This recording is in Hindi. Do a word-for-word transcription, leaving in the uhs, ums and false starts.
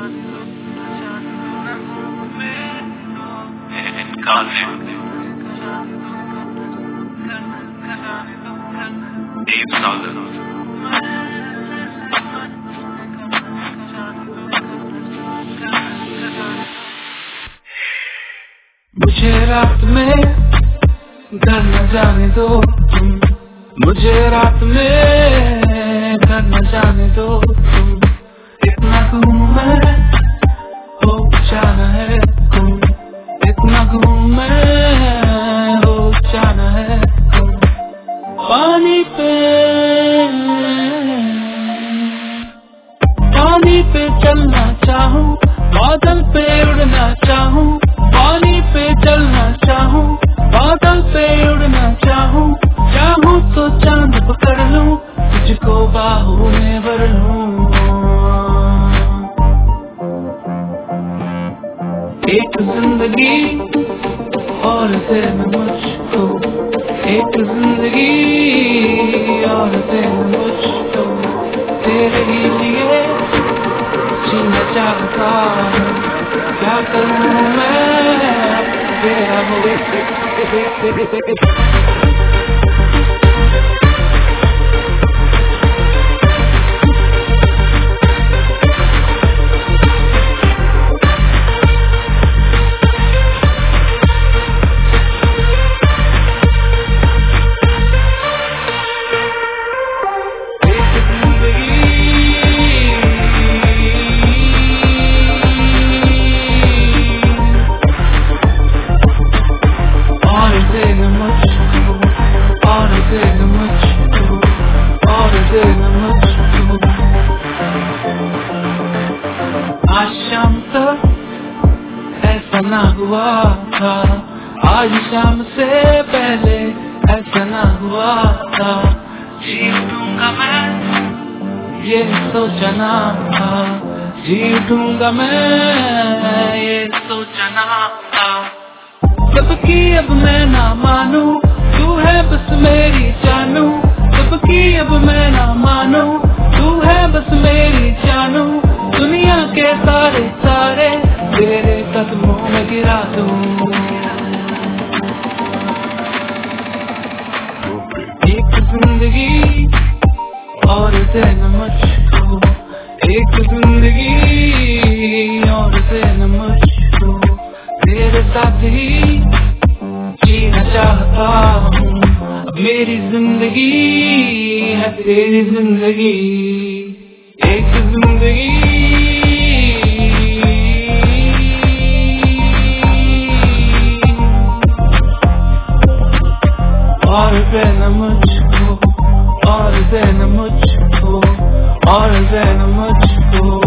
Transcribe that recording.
मुझे रात में घर न जाने दो तुम, मुझे रात में घर न जाने दो तुम। इतना घूम मैं हो जाना है तुम, इतना घूम मैं हो जाना है तुम। पानी पे पानी पे चलना चाहूँ, बादल पे उड़ना चाहूँ, पानी पे चलना चाहूँ, बादल पे उड़ना चाहूँ। चाहूँ तो चांद पकड़ लूं, तुझको बाहों में भर लूं। एक जिंदगी और दे मुझको, एक जिंदगी और दे मुझको। तेरे ही लिए जीना चाहता हूँ, क्या करूँ मैं तेरा हो। आज शाम तक ऐसा ना हुआ था, आज शाम से पहले ऐसा ना हुआ था। जी उठूंगा मैं ये सोचा ना था, जी उठूंगा मैं ये सोचा ना था। सबकी अब मैं ना मानूं, तू है बस मेरी जानू। सबकी अब मैं ना मानूं, तू है बस मेरी जानू। दुनिया के सारे सारे तेरे कदमों में गिरा दूं। एक जिंदगी और देना मुझको, एक जिंदगी और देना मुझको। तेरे साथ ही जीना चाहता हूँ, मेरी जिंदगी है तेरी जिंदगी। एक जिंदगी और देना मुझको, और देना मुझको, और देना मुझको।